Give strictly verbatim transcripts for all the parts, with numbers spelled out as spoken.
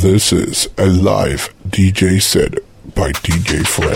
This is a live D J set by D J Fred.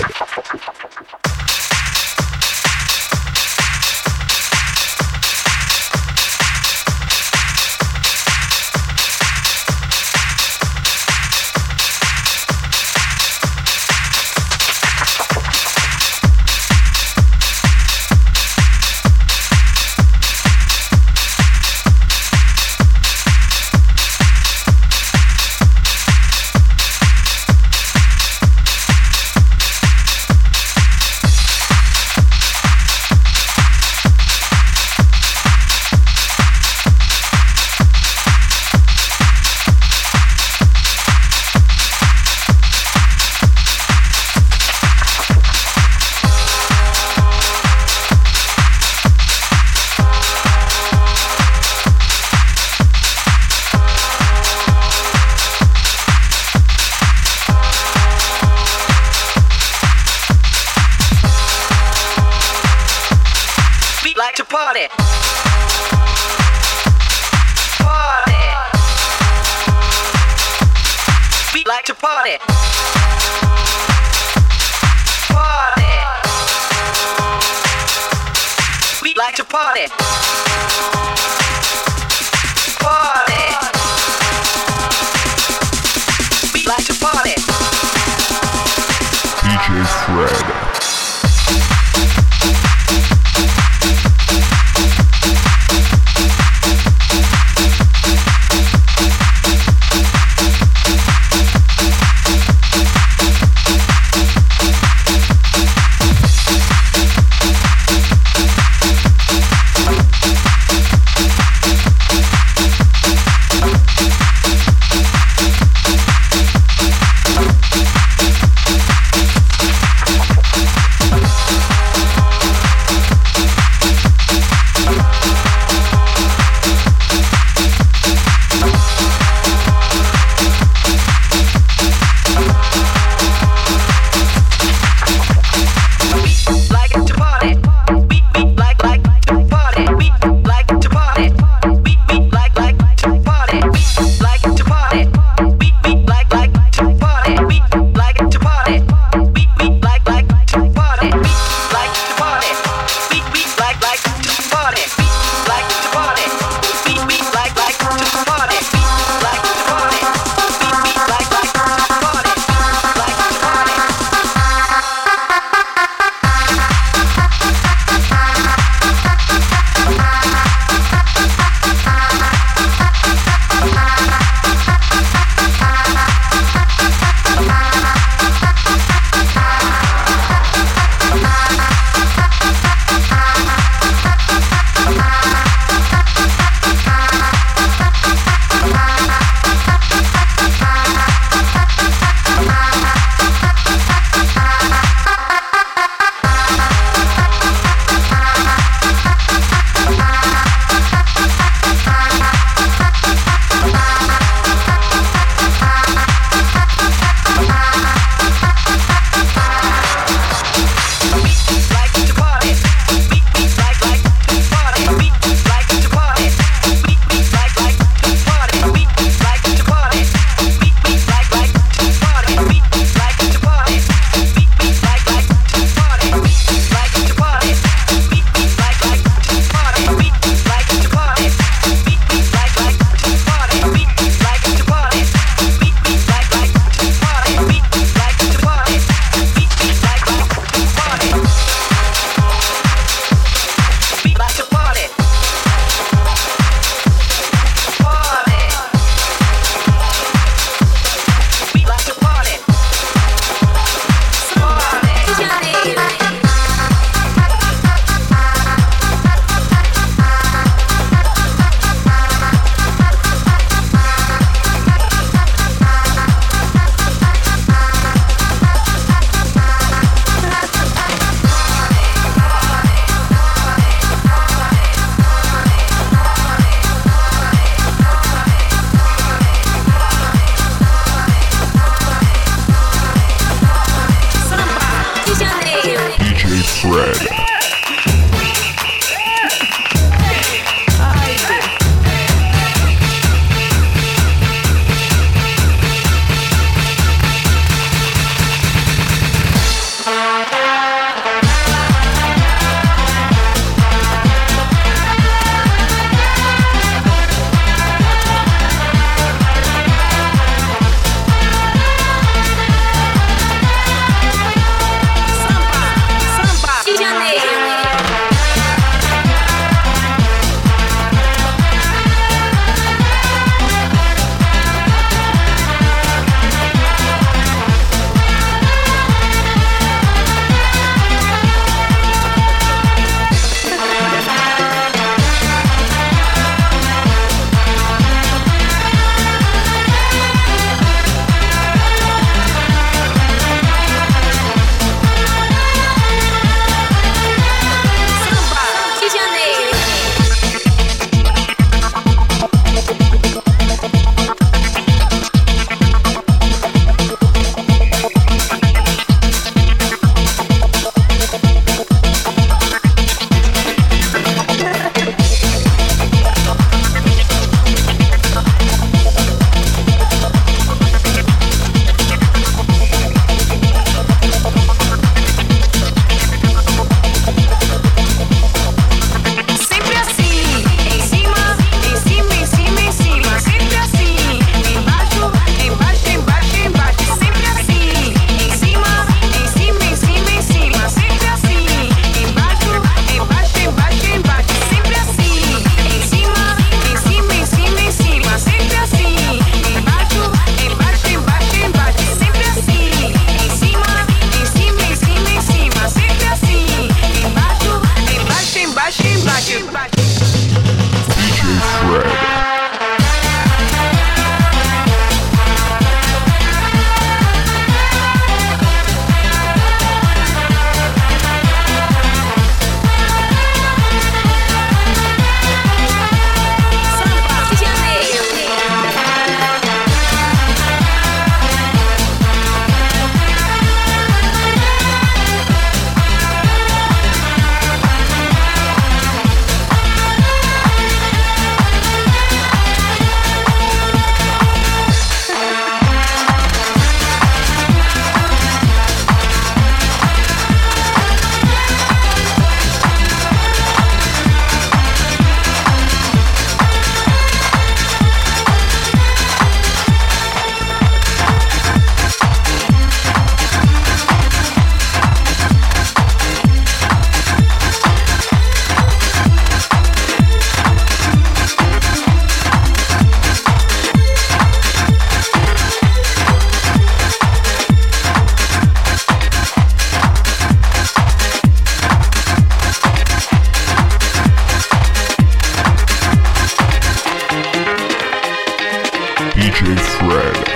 Fred.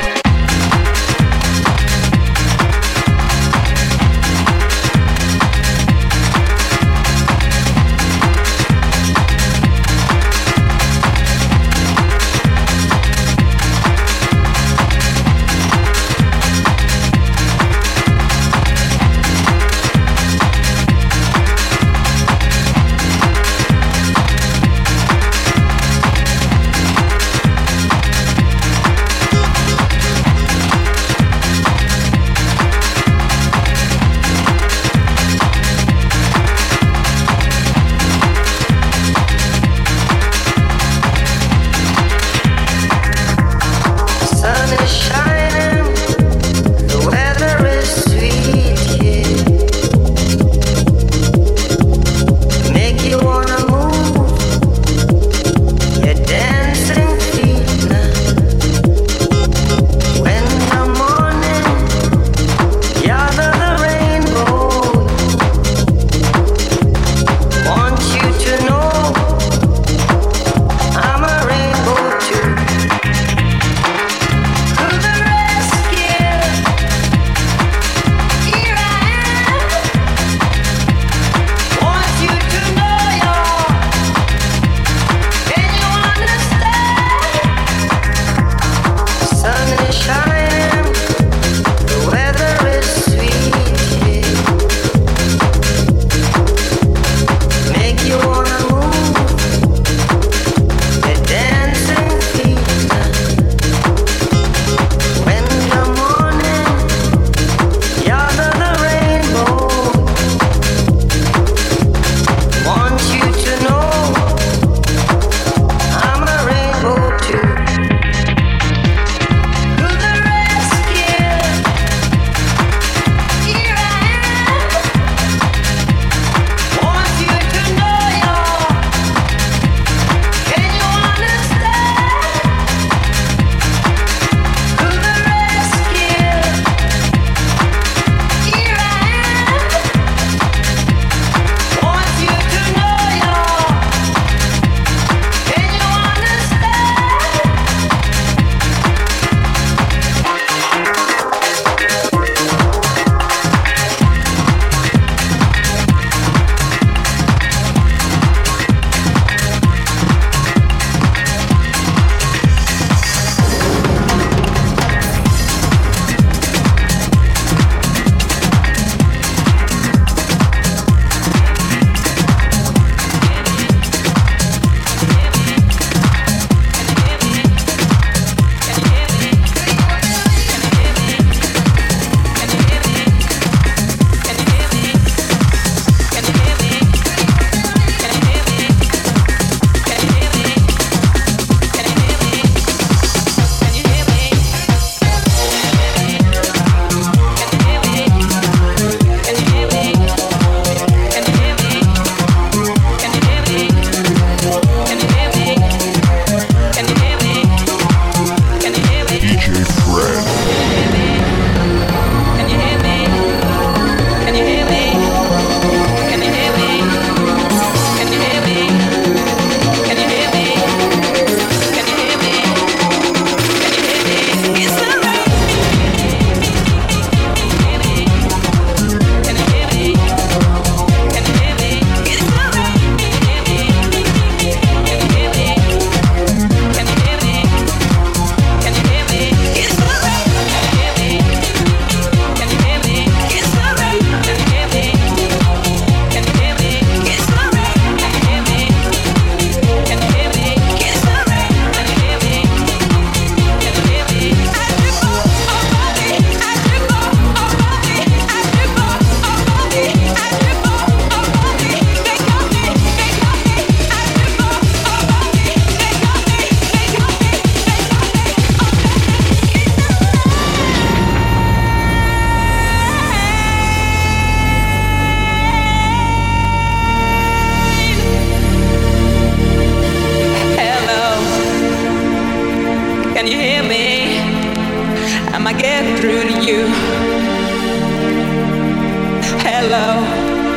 hello.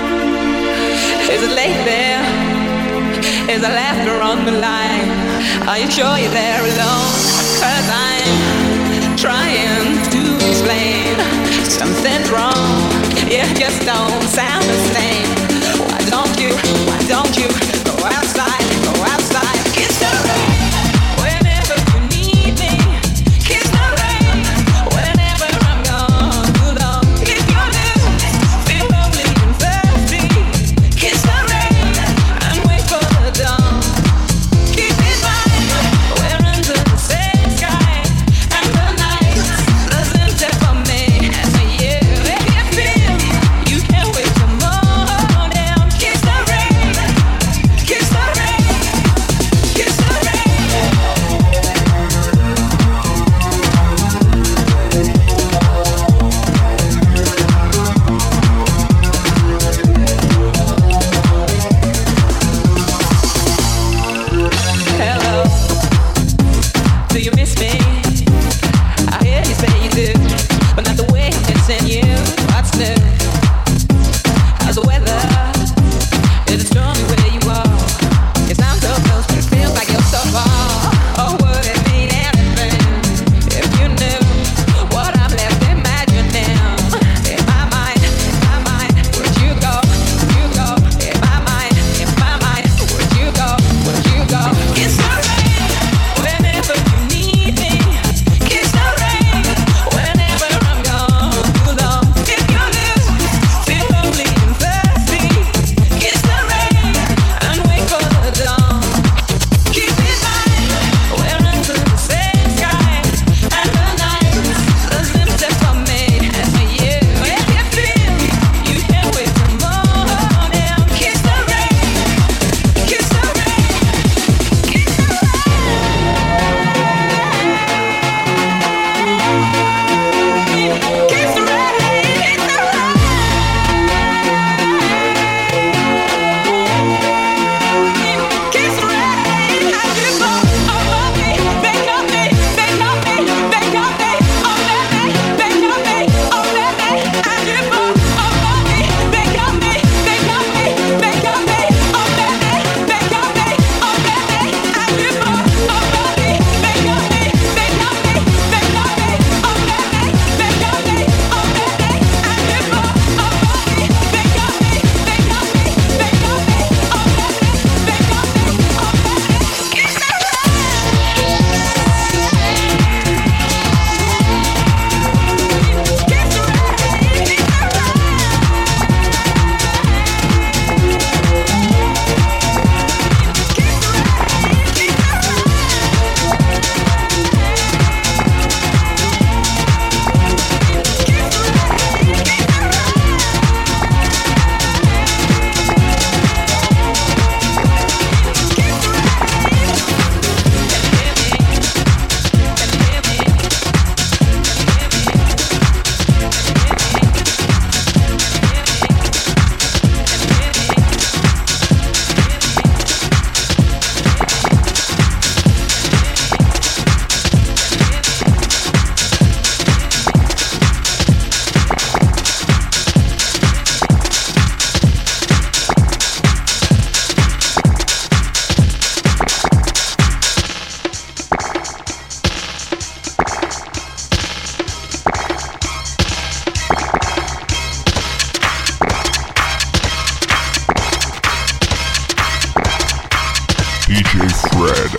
Is it late there? Is there laughter on the line? Are you sure you're there alone? 'Cause I'm something's wrong. It just don't sound the same. Why don't you, why don't you go outside, go outside, kiss the rain. Whenever you need me, kiss the rain. Whenever I'm gone too long, if you lose, feel lonely and thirsty, kiss the rain and wait for the dawn. Keep in mind, we're under the same sky, and the night doesn't step for me. And for you, if you feel you can't wait till morning, kiss the rain, kiss the rain, kiss the rain. Hello, do you miss me? I hear you say you do, but not the way I'm missing you. What's new? How's the weather? Is it stormy where you are? You sound so close, but it feels like you're so far. Oh, would it mean anything if you knew what I'm left imagining? In my mind, in my mind, would you go? Would you go? In my mind, in my mind, would you go? Would you go? Kiss the rain whenever you need me. Kiss the rain whenever I'm gone too long. If you lose, feel lonely and thirsty, kiss the rain and wait for the dawn. Keep in mind, we're under the same sky, and the night doesn't step for me. And for you, if you feel you can't wait till morning, kiss the rain, kiss the rain, kiss the rain. Kiss the rain, kiss the rain. Kiss the rain, I just want all of me. They got me, they got me, they got me. All of me, they got me, all of me. I just want all of me. They got me, they got me, they got me. All of me, they got me, all of me. I just want all of me. They got me, they got me, they got me. All of me, they got me, all of me. I just want all of me. They got me, they got me, they got me. All of me, they got me, all of me. Kiss the rain. Kiss the rain, kiss the D J Fred.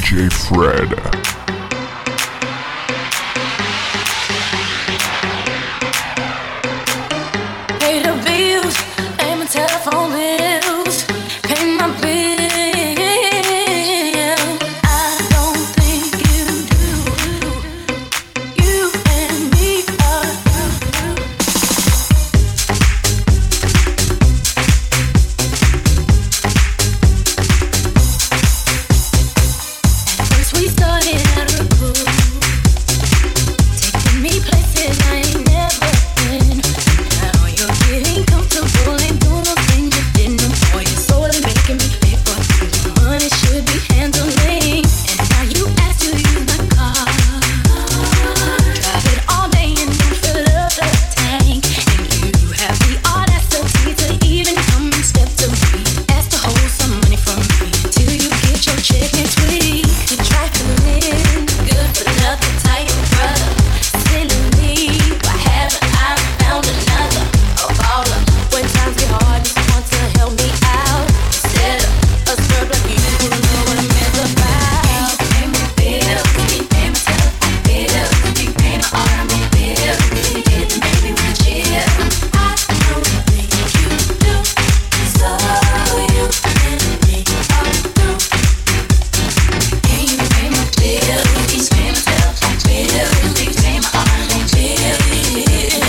J Fred. Pay the bills, pay my telephone bills, pay my bills. I don't think you do. You and me are through. At first we started out real cool, taking me places I ain't never been. Now you're getting comfortable and doing those things you didn't know. Boy, you're slowly making me pay for things my money should be handling. And now you ask to use my car. Drive it all day and then fill up the tank. And you have the audacity to even come and step to me. Ask to hold some money from me till you get your check next week. You try to live good for nothing type of brother. Silly me, why haven't I found another? A baller. When times get hard, you want to help me out. Instead of a scrub like you, you don't know what I'm about. Can you pay my bills? Can you pay my telephone bills? Can you pay my automobile? Can you get the baby with chill? I don't think you do. So you and me are through. Can you pay my bills? Can you pay my telephone bills? Can you pay my automobile? Chill. I don't think you do.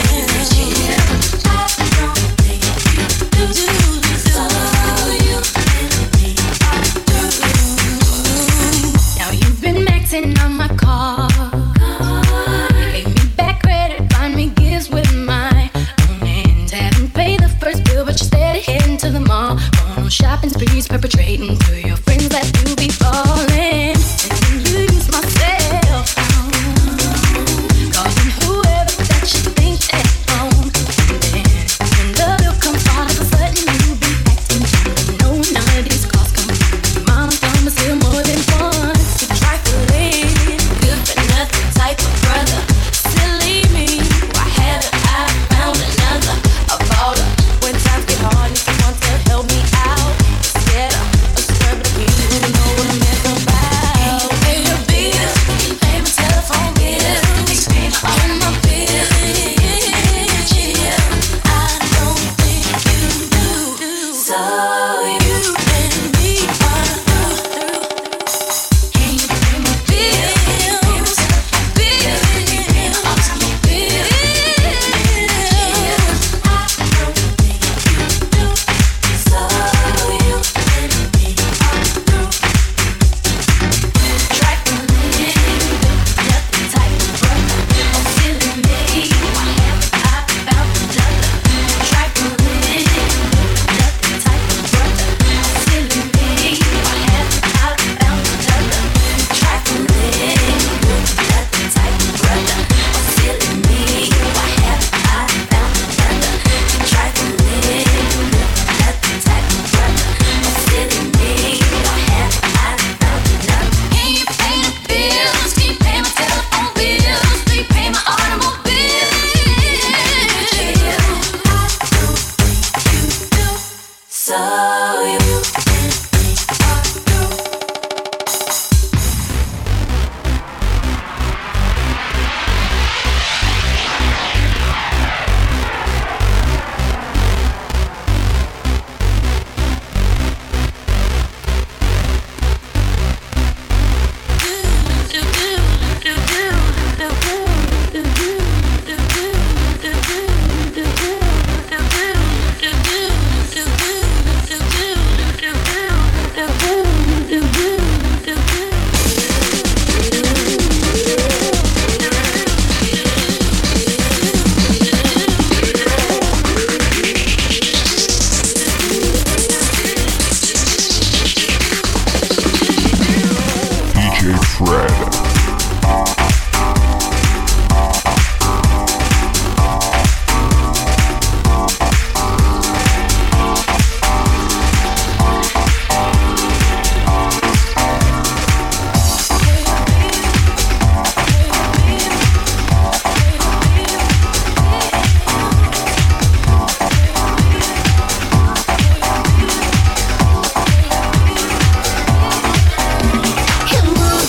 So you and me are through. Now you've been maxing on my car. Gave me back credit, buying me gifts with my own hands. Haven't paid the first bill, but you're steady heading to the mall. On shopping sprees, perpetrating to your friends that you be falling. And then you use my cell phone, calling whoever that you think at home. And then when the bill comes, all of a sudden you be acting dumb. No, none of these calls come through. Your mama's done but still more than once. You trifling, good for nothing type of brother. Silly me, why haven't I found another? A baller. When times get hard, you want to help me out. Instead of a scrub like you, you don't know what I'm about. Can you pay your bills? Can you pay my telephone bills? Can you pay my automobile? Chill. I don't think you do. So you and me are through. Can you pay my bills? Bills. Can you pay my automobile? Chill. I don't think you do. So you and me are through. Trifling, nothing type of brother. Oh, silly me, why haven't I found another? Trifling, nothing type of brother. Oh, silly me, why haven't I found another? Trifling, nothing type of brother. Oh, silly me, why haven't I found another? Trifling, nothing type of brother. Oh, silly me, why haven't I found another? Can you pay the bills? Can you pay my telephone bills? Can you pay my automobile? Chill. I don't think you do. So you and me are through. D J Fred. Come on.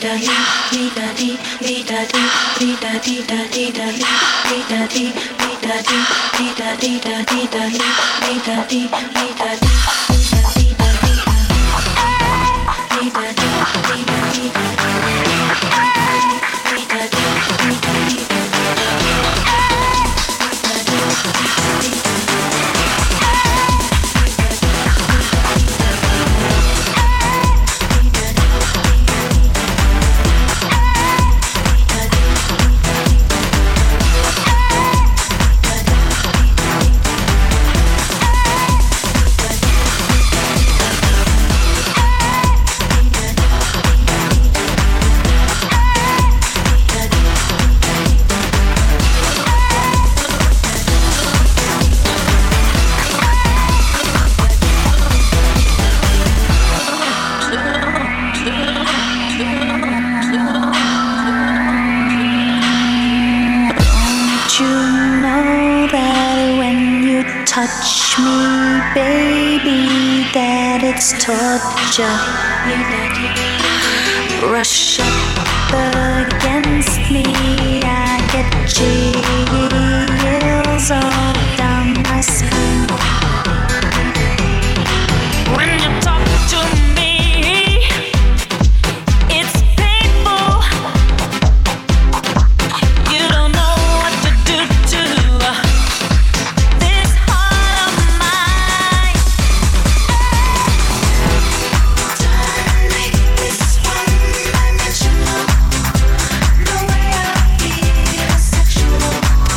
Touch me, baby, that it's torture. Brush up against me, I get chills all down my spine. When you talk to me, it's painful. You don't know what to do to this heart of mine. Don't make this one-dimensional. The way I feel sexual.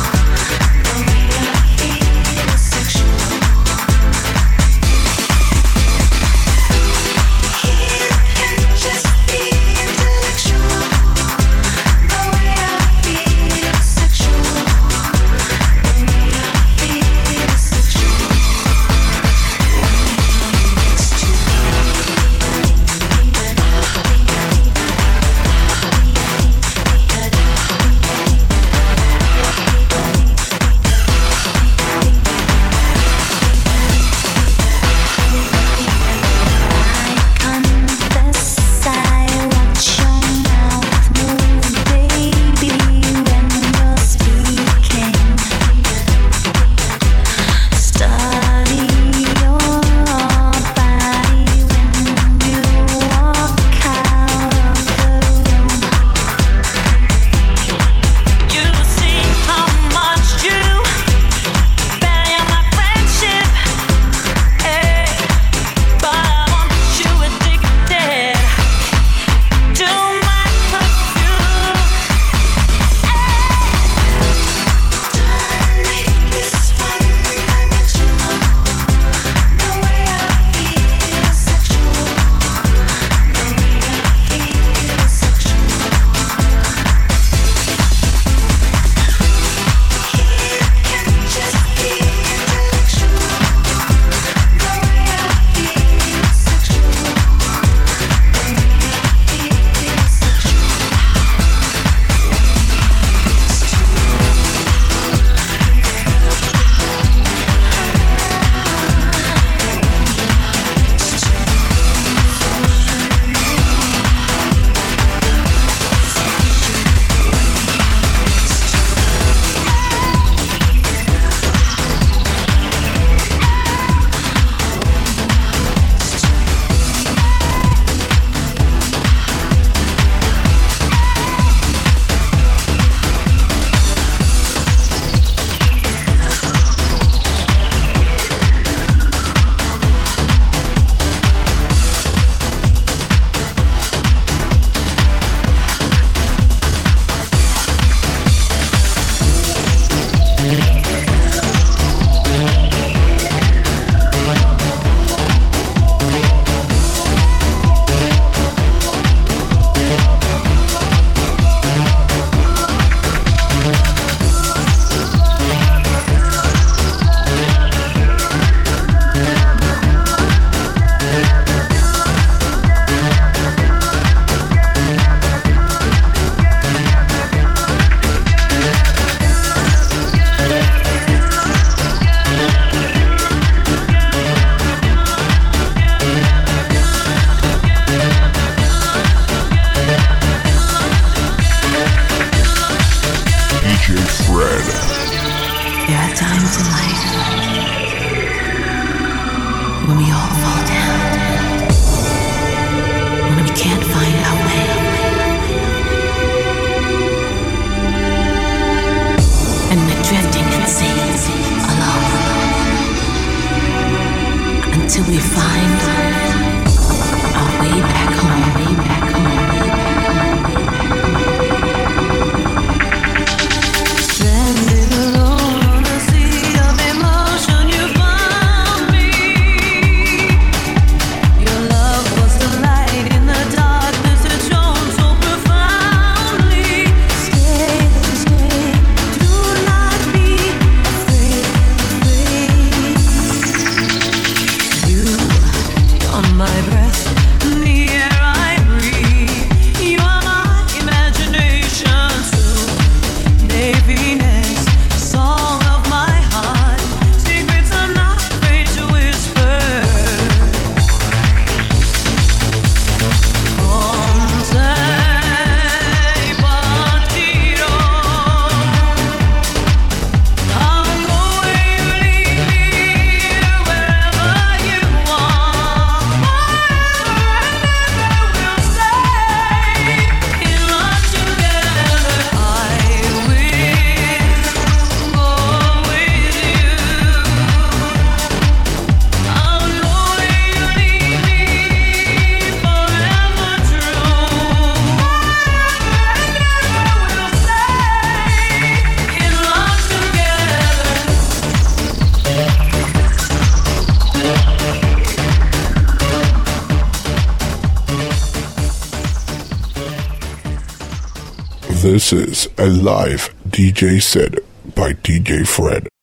times in life when we all fall down, when we can't find our way, and we're drifting in seas alone until we find our way back home, way back home, way back home. Stranded alone on a sea of emotion, you found me. Your love was the light in the darkness, it shone so profoundly. Stay, stay, do not be afraid, afraid. You, you're my breath, the air I breathe. You are my imagination, so Venus, song of my heart, secrets I'm not afraid to whisper. Ponte partito, I'll go where you lead me, wherever you want, wherever we'll stay in love together. I will go with you. I'll go where you lead me, forever true. We'll stay in love together. This is a live D J set by D J Fred.